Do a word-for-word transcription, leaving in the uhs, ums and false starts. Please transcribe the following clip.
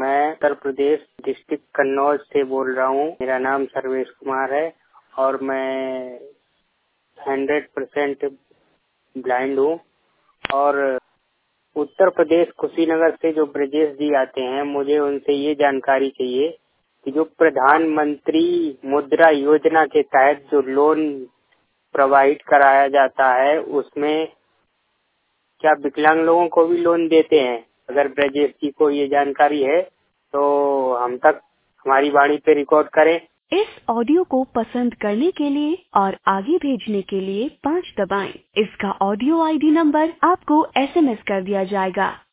मैं उत्तर प्रदेश डिस्ट्रिक्ट कन्नौज से बोल रहा हूँ। मेरा नाम सर्वेश कुमार है और मैं हंड्रेड परसेंट ब्लाइंड हूँ। और उत्तर प्रदेश कुशीनगर से जो ब्रजेश जी आते हैं, मुझे उनसे ये जानकारी चाहिए कि जो प्रधानमंत्री मुद्रा योजना के तहत जो लोन प्रोवाइड कराया जाता है, उसमें क्या विकलांग लोगों को भी लोन देते हैं? अगर ब्रजेश जी को ये जानकारी है तो हम तक हमारी वाणी पे रिकॉर्ड करें। इस ऑडियो को पसंद करने के लिए और आगे भेजने के लिए पाँच दबाएं। इसका ऑडियो आईडी नंबर आपको एसएमएस कर दिया जाएगा।